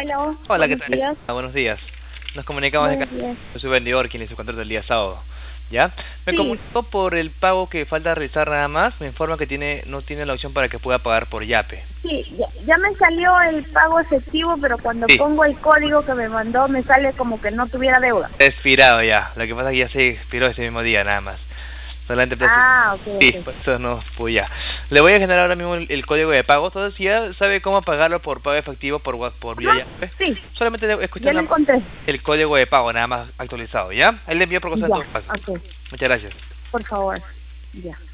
Aló, Hola, ¿qué buenos tal? días. Buenos días. Nos comunicamos de acá. Buenos días. Yo soy vendedor, quien hizo el contrato el día sábado. ¿Ya? Me Sí, comunicó por el pago que falta realizar nada más. Me informa que no tiene la opción para que pueda pagar por Yape. sí, ya me salió el pago efectivo, pero cuando Sí, pongo el código que me mandó me sale como que no tuviera deuda. está expirado ya. Lo que pasa es que ya se expiró ese mismo día nada más. Solamente Ah, ok, sí, ok. por eso no fui ya. Le voy a generar ahora mismo el código de pago. Entonces, si ya sabe cómo pagarlo por pago efectivo por vía Ajá, Yape, sí, solamente es ya cuestión lo nada más encontré. el código de pago nada más actualizado, ¿ya? Ahí le envío por cosa en Ya, todo caso. ok, Muchas gracias. por favor. Ya.